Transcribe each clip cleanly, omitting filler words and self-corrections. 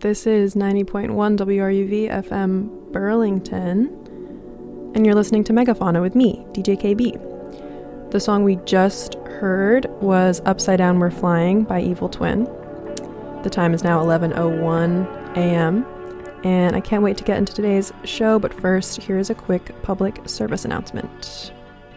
This is 90.1 WRUV FM Burlington, and you're listening to Megafauna with me, DJ KB. The song we just heard was Upside Down We're Flying by Evil Twin. The time is now 11:01 a.m., and I can't wait to get into today's show, but first, here's a quick public service announcement.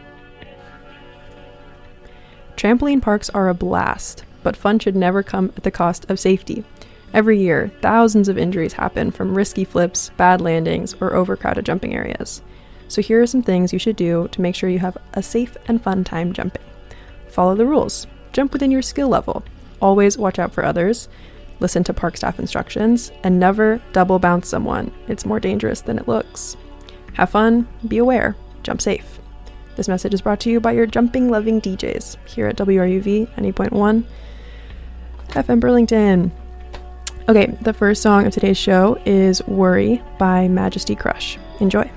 Trampoline parks are a blast, but fun should never come at the cost of safety. Every year, thousands of injuries happen from risky flips, bad landings, or overcrowded jumping areas. So here are some things you should do to make sure you have a safe and fun time jumping. Follow the rules. Jump within your skill level. Always watch out for others. Listen to park staff instructions, and never double bounce someone. It's more dangerous than it looks. Have fun, be aware, jump safe. This message is brought to you by your jumping-loving DJs here at WRUV 90.1 FM Burlington. Okay, the first song of today's show is Worry by Majesty Crush. Enjoy.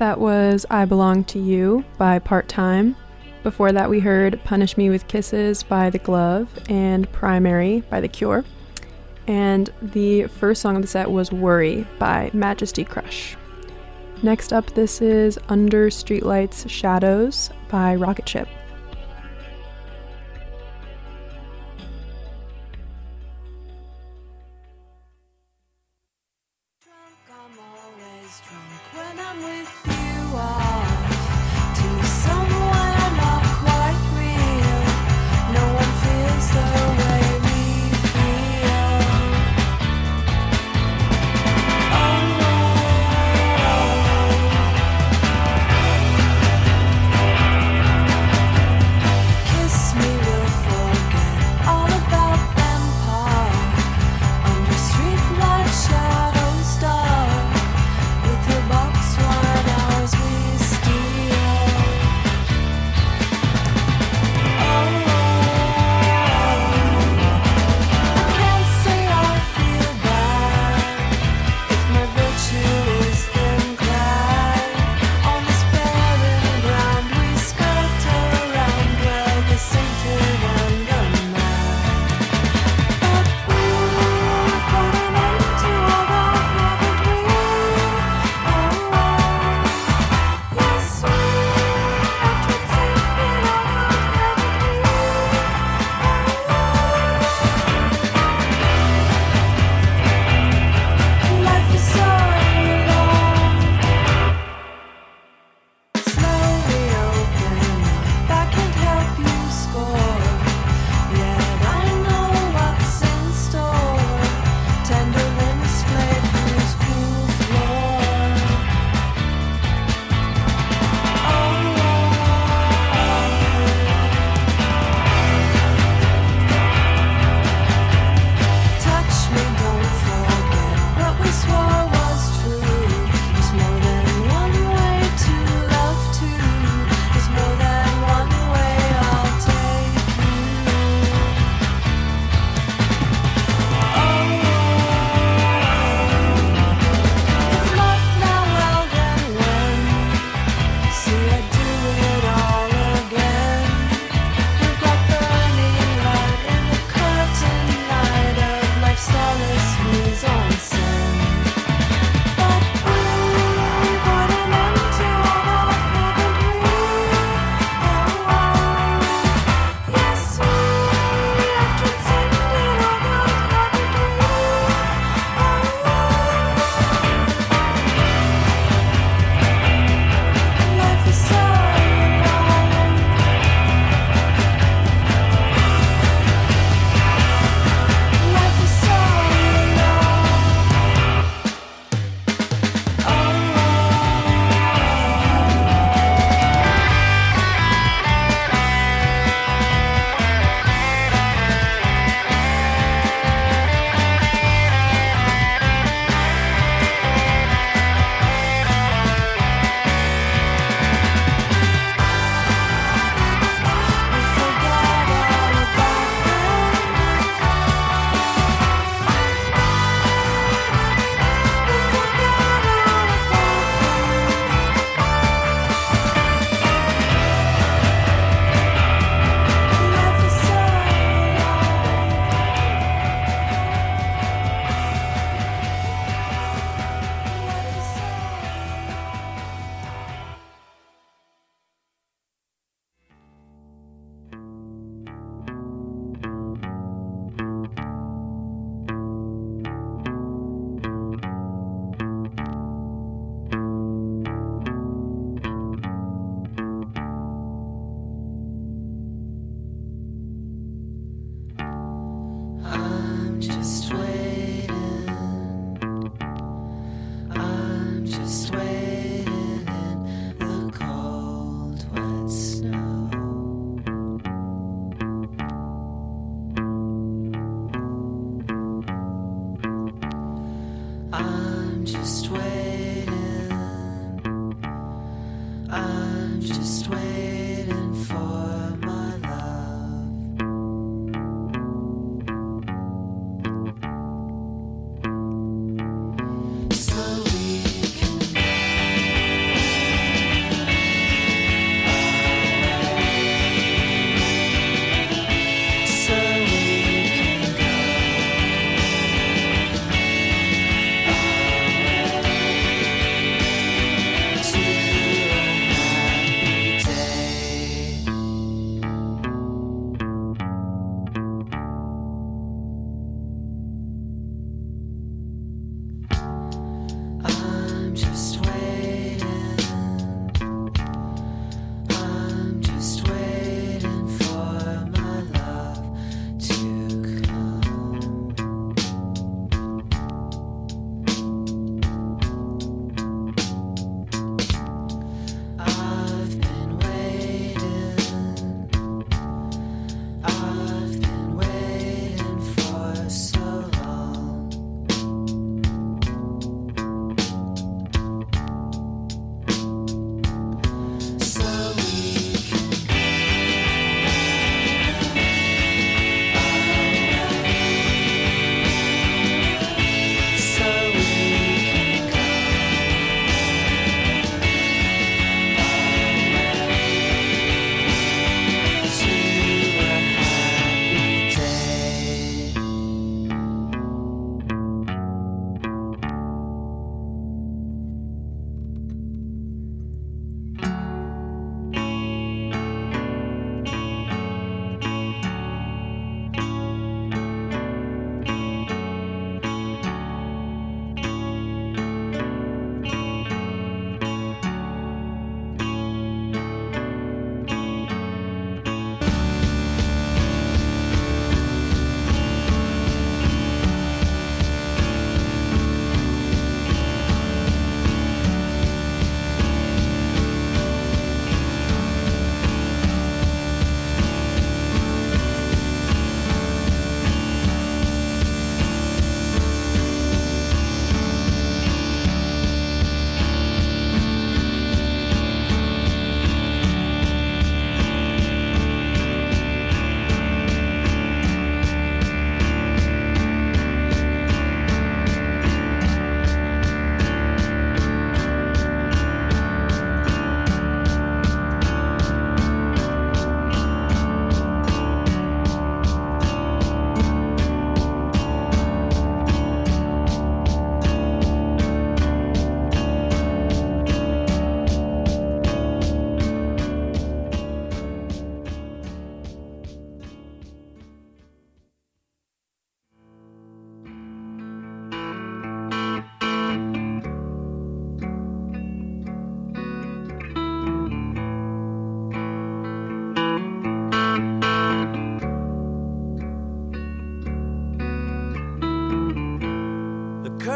That was I Belong to You by Part Time. Before that, we heard Punish Me with Kisses by The Glove and Primary by The Cure. And the first song of the set was Worry by Majesty Crush. Next up, this is Under Streetlights Shadows by Rocket Ship.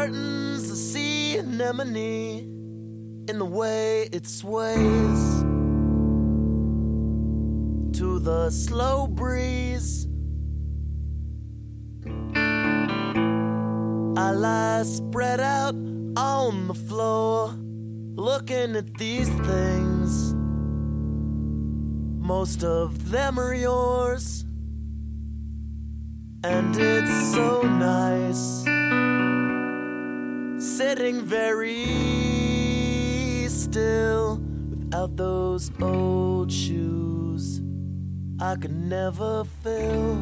curtains, the sea anemone in the way it sways to the slow breeze. I lie spread out on the floor, looking at these things. Most of them are yours, and it's so nice sitting very still without those old shoes I could never fill.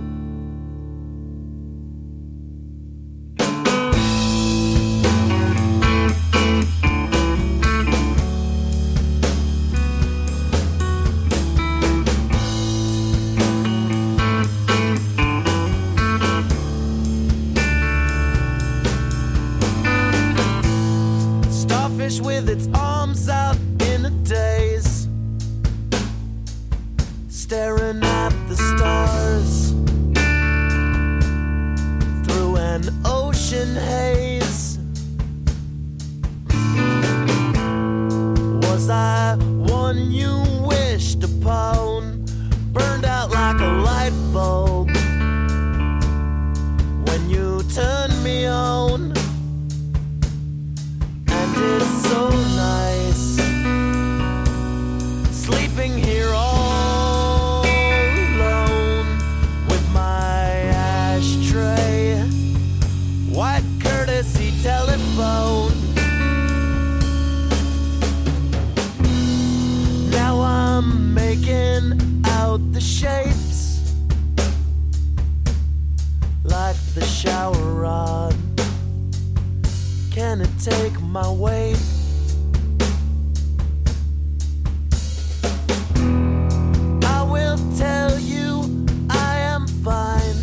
With its arms out in a daze, staring at the stars through an ocean haze. Was I one you wished upon, burned out like a light bulb when you turned me on? It's so nice sleeping here all alone with my ashtray, white courtesy telephone. Now I'm making out the shapes like the shower rod. Can it take my weight? I will tell you I am fine.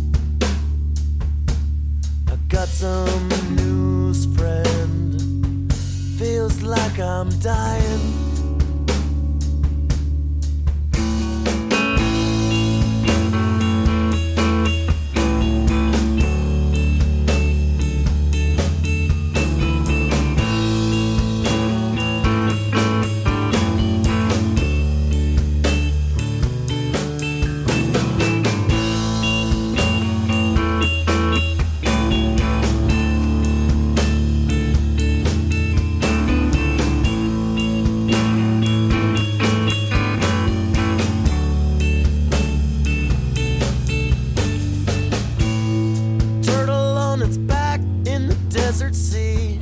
I got some news, friend. Feels like I'm dying. Sea,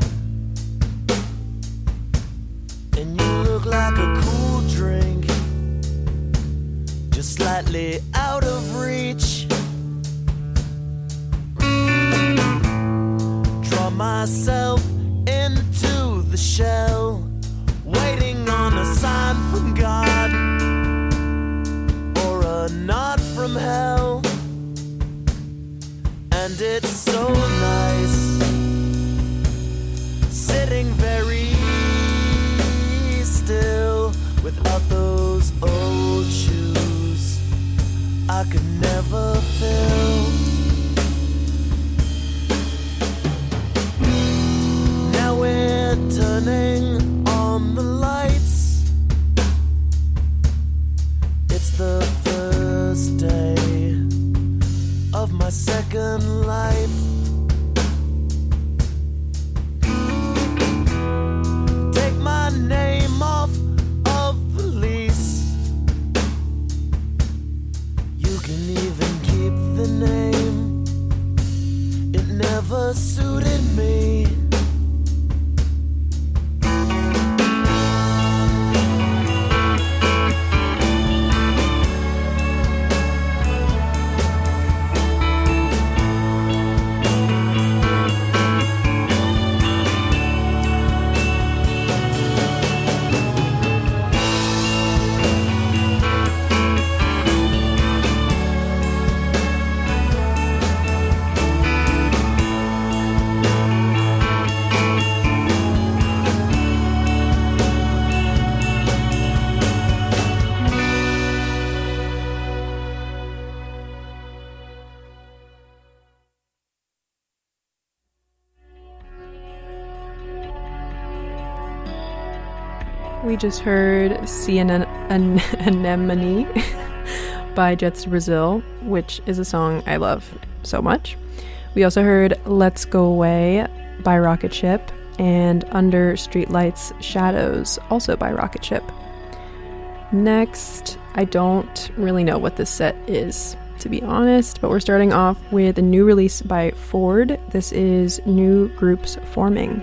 and you look like a cool drink, just slightly out of reach. Draw myself into the shell, waiting on a sign from God or a nod from hell. And it's so nice sitting very still without those old shoes I could never fill. Now we're turning on the lights. It's the first day of my second life. We just heard Sea Anemone by Jets to Brazil, which is a song I love so much. We also heard Let's Go Away by Rocket Ship and Under Streetlights Shadows, also by Rocket Ship. Next, I don't really know what this set is, to be honest, but we're starting off with a new release by Ford. This is New Groups Forming.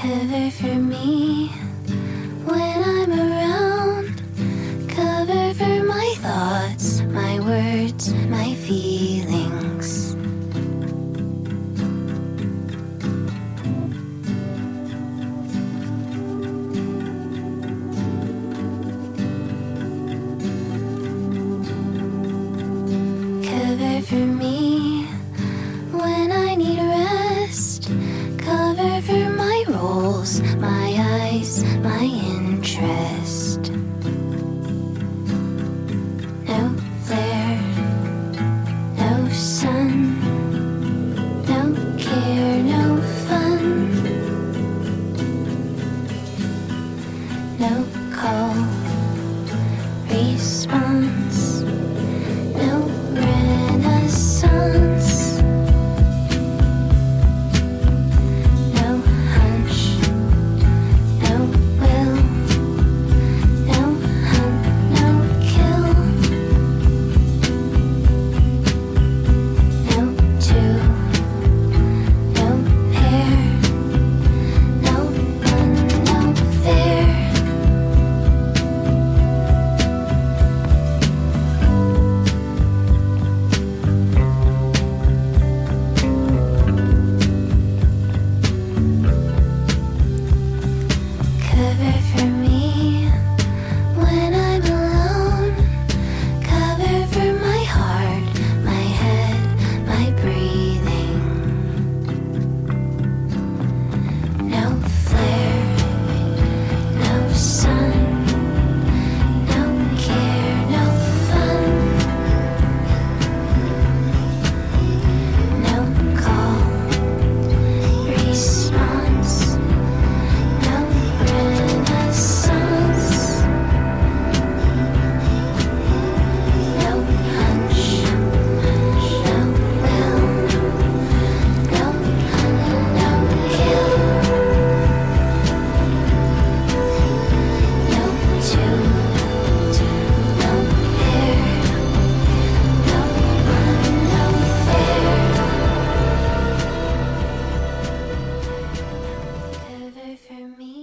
Cover for me when I'm around. Cover for my thoughts, my words, my feelings. Cover for me when I need rest. Cover for my roles, my eyes, my interest. No flare, no sun, no care, no fun. No call, response, no renaissance. No hunch, no will, no hunt, no kill. No two, no pair, no one, no fair. Cover for me when I'm alone. Cover for my heart, my head, my breathing. No flare, no sun, no care, no fun. No call, response. No renaissance. No hunch, no will, no hunt, no kill. No two, no pair, no one, no fair. Cover for me.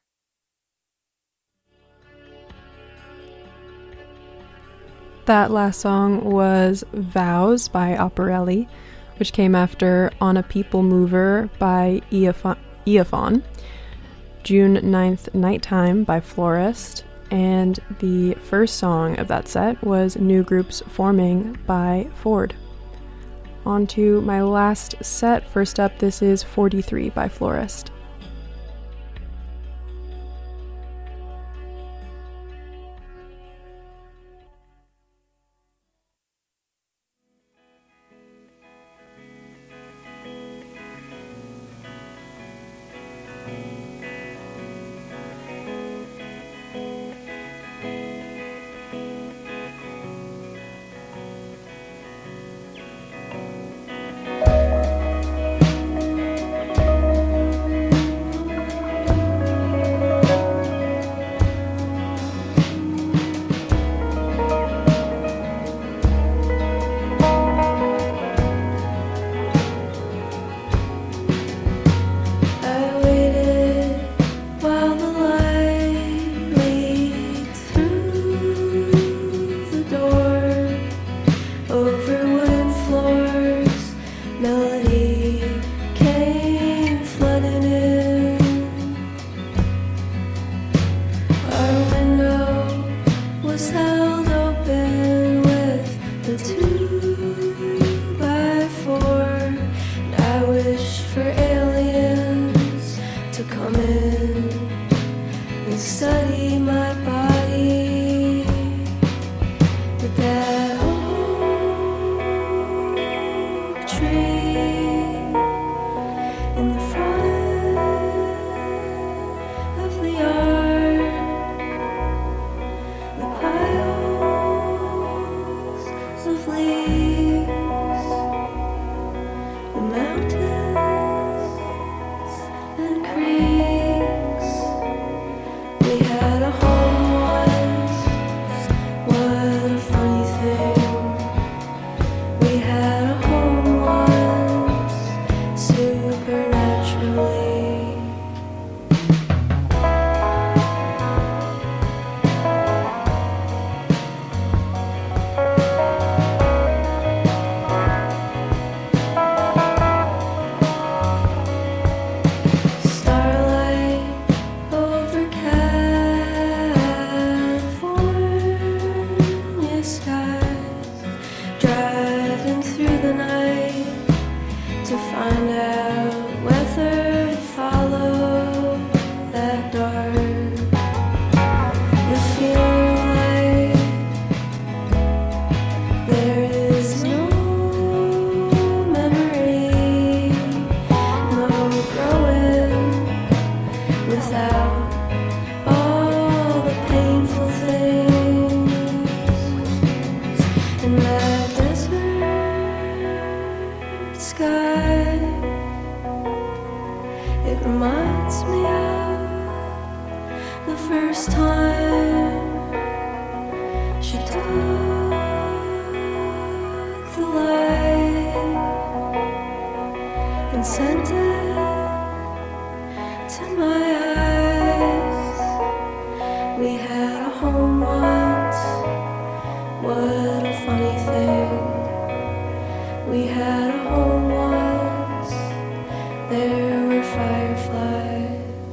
That last song was Vows by Operelli, which came after On a People Mover by Eophon, June 9th Nighttime by Florist, and the first song of that set was New Groups Forming by Ford. On to my last set. First up, this is 43 by Florist. racing through the night to find out whether to follow that dark. The feeling like there is no memory, no growing without all the painful things in that desert sky. It reminds me of the first time she took the light and sent it to my eyes. We had a home once, what a funny thing. We had a home once, there were fireflies.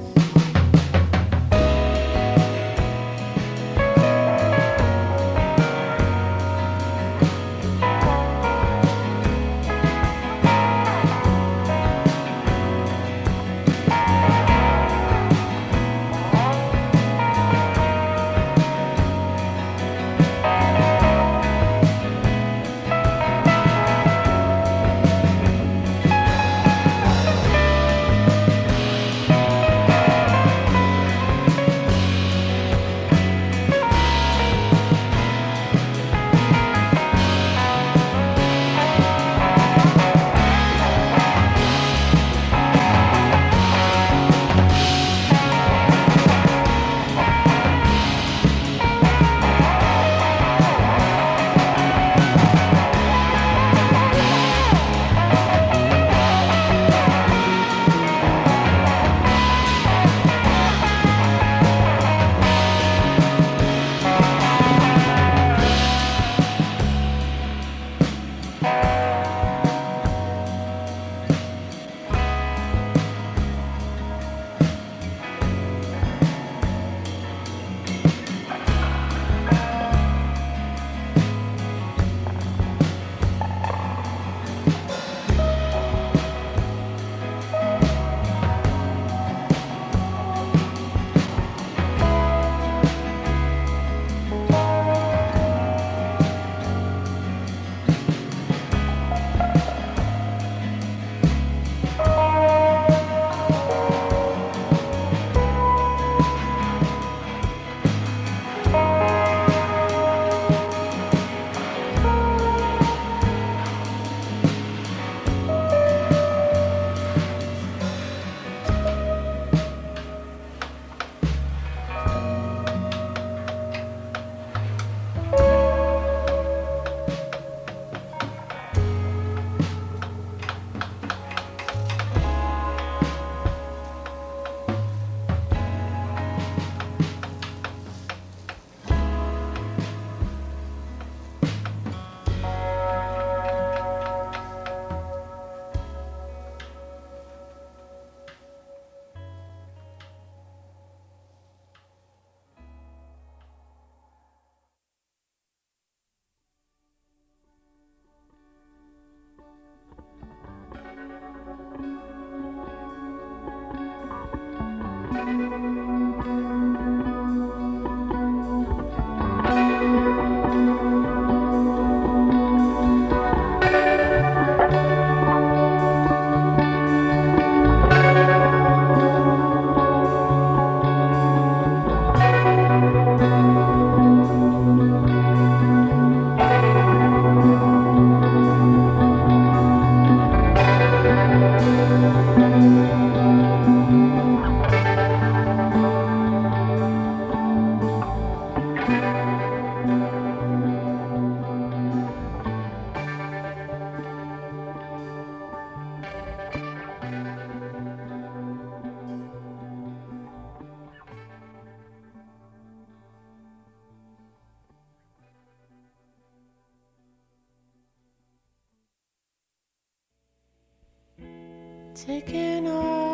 Taking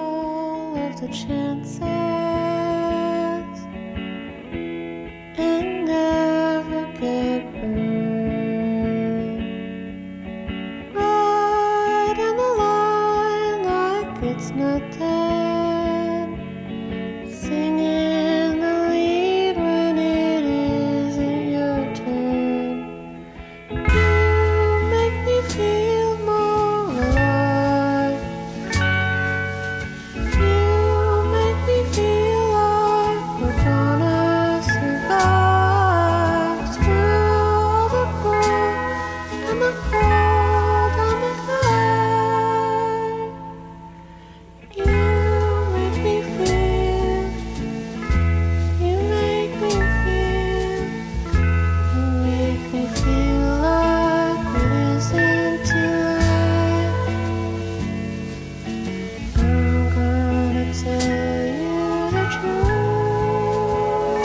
all of the chances and never get hurt. it's not that. Singing the lead when it isn't your turn. You make me feel more alive. You make me feel like we're gonna survive through all the cold and the cold and the high. You make me feel. You make me feel. You make me feel like it isn't too late. I'm gonna tell you the truth.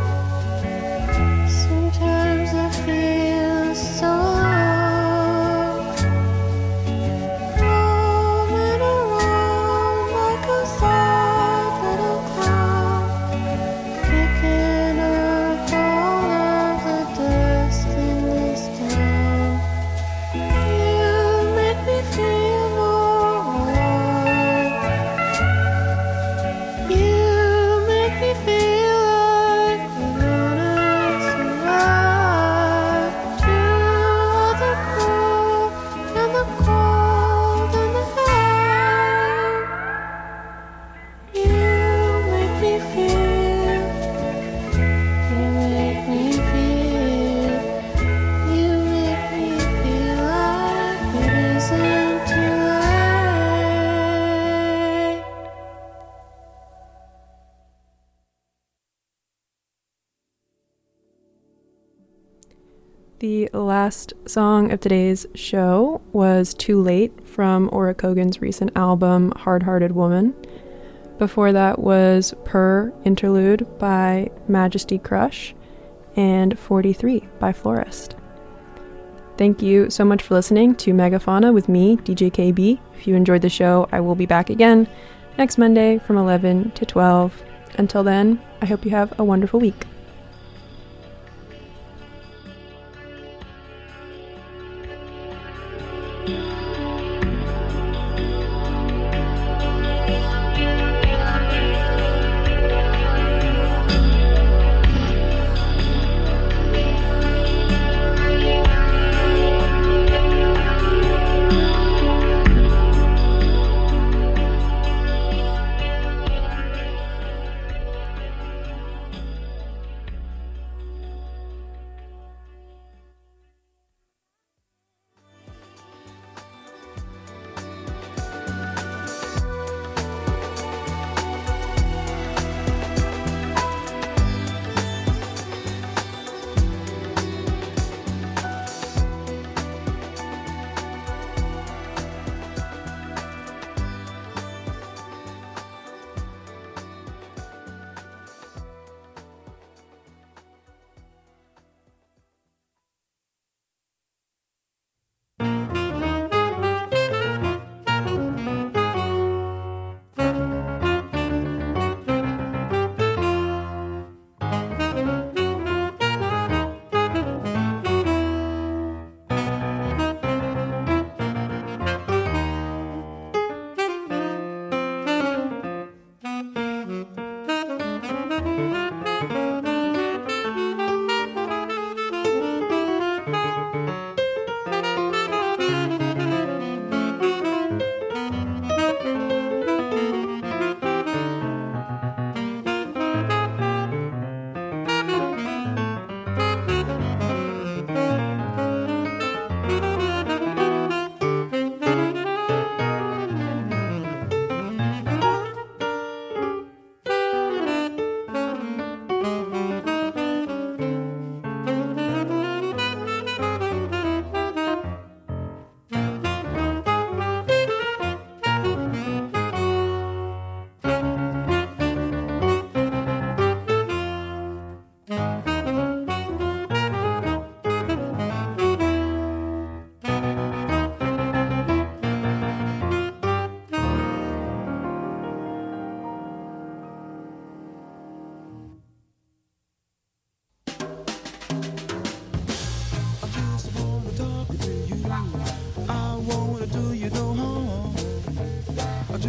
Sometimes I feel so lost, roaming around like a sad little clown, kicking up all of the dust in this town. You make me feel more alive. You make me feel like we're gonna survive through all the cold and the cold and the high. You make me feel. You make me feel. You make me feel like it isn't too late. The last song of today's show was Too Late from Aura Kogan's recent album Hard Hearted Woman. Before that was Per Interlude by Majesty Crush and 43 by Florist. Thank you so much for listening to Megafauna with me, DJ KB. If you enjoyed the show, I will be back again next Monday from 11 to 12. Until then, I hope you have a wonderful week.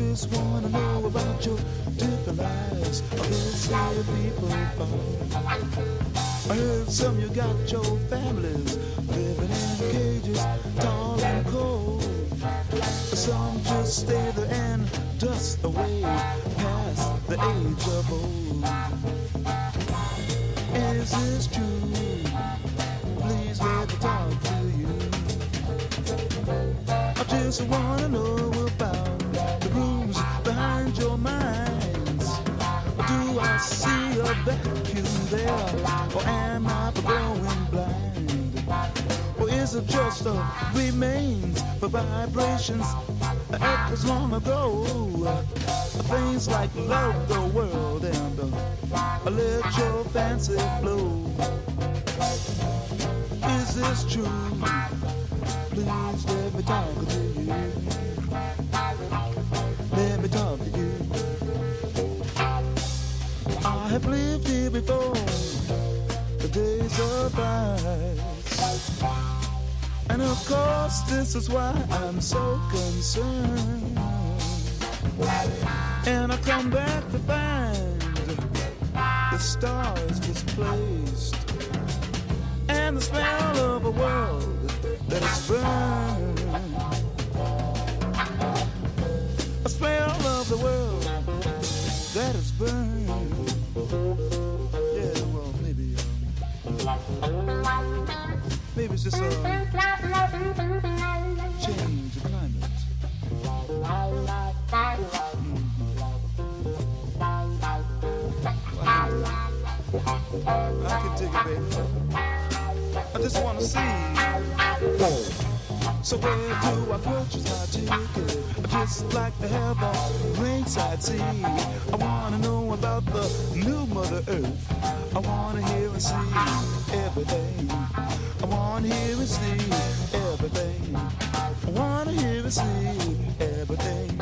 just wanna know about your different lives. This say people fall. I heard some you got your families living in cages, tall and cold. Some just stay there and dust away past the age of old. Is this true? Please let me talk to you. I just wanna know about the rooms behind your minds. Do I see a vacuum there, or am I going blind? Or is it just a remains for vibrations echoes long ago? Things like love the world and let your fancy flow. Is this true? Please let me talk to you. Let me talk to you. I have lived here before, the days of ice. And of course this is why I'm so concerned. And I come back to find the stars displaced, and the smell of a world that is burned. A smell of the world that is burned. Yeah, well, maybe it's just a change of climate. I can dig it, baby. I just wanna see. So where do I purchase my ticket? I just like to have a ringside seat. I wanna know about the new Mother Earth. I wanna hear and see everything. I wanna hear and see everything. I wanna hear and see everything.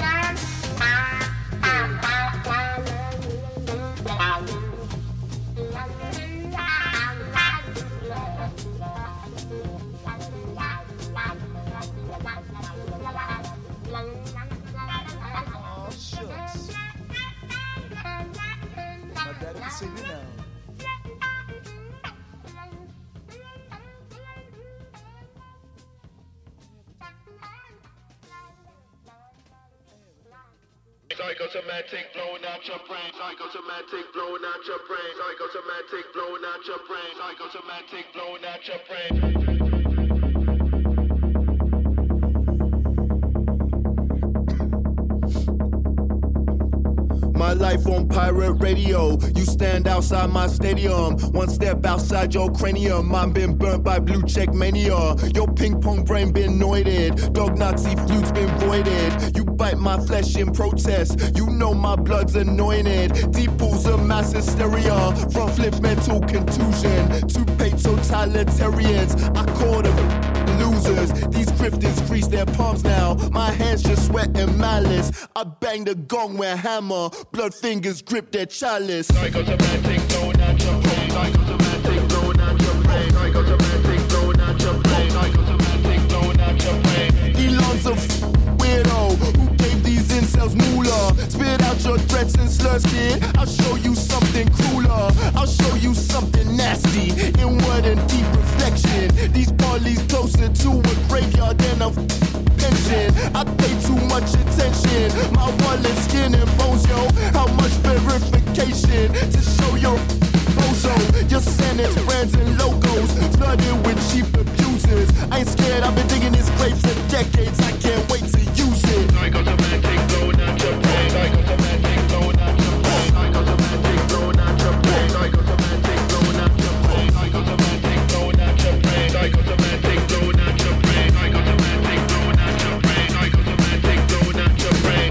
Oh, shucks. My daddy can see me now. Psychosomatic blowing out your brain. Psychosomatic blowing out your brain. Psychosomatic blowing out your brain. Psychosomatic blowing out your brain. My life on pirate radio. You stand outside my stadium. One step outside your cranium. Mine been burnt by blue check mania. Your ping pong brain been noited. Dog Nazi flute's been voided. You bite my flesh in protest. You know my blood's anointed. Deep pools of mass hysteria. Front flips mental contusion. Two-pay totalitarians. I call them losers. These grifters grease their palms now. My hands just sweat and malice. I bang the gong with hammer. Blood fingers grip their chalice. Psychosomatic blowing out your brain. Psychosomatic blowing out your brain. Psychosomatic blowing out your brain. Psychosomatic blowing out your brain. Elon's a weirdo who gave these incels moolah. Spit out your threats and slurs, kid. I'll show you something crueler. I'll show you something nasty. Inward and deep reflection. These barley's closer to a graveyard than a pension. I pay too much attention. My wallet, skin and bones, yo. How much verification to show your bozo? Your Senate's brands and logos flooded with cheap abusers. I ain't scared, I've been digging this grave for decades. I can't wait to use it. Psychosomatic blowing out your brain. Psychosomatic blowing out your brain. Psychosomatic blowing out your brain. Psychosomatic blowing out your brain. Psychosomatic blowing out your brain. Psychosomatic blowing out your brain. Psychosomatic blowing out your brain. Psychosomatic blowing out your brain.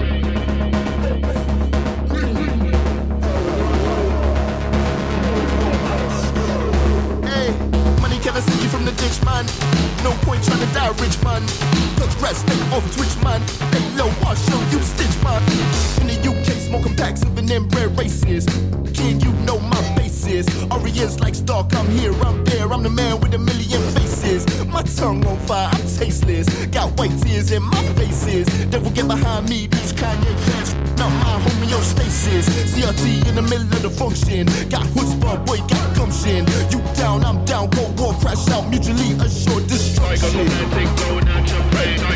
Hey, money can I send you from the ditch, man? No point trying to die rich, man. Touch grass, stay off Twitch, man. Hey, low, I'll show you stitch, man. In the UK, smoking packs of an inbred races. Kid, you know my basis. Orient's like Stark, I'm here, I'm there. I'm the man with a million faces. My tongue on fire, I'm tasteless. Got white tears in my faces. Devil get behind me, these Kanye fans. Not my homeostasis. CRT in the middle of the function. Got chutzpah, boy, got gumption. You down, I'm down, go war, crash out, mutually assured destruction. Psychosomatic, blow out your brain.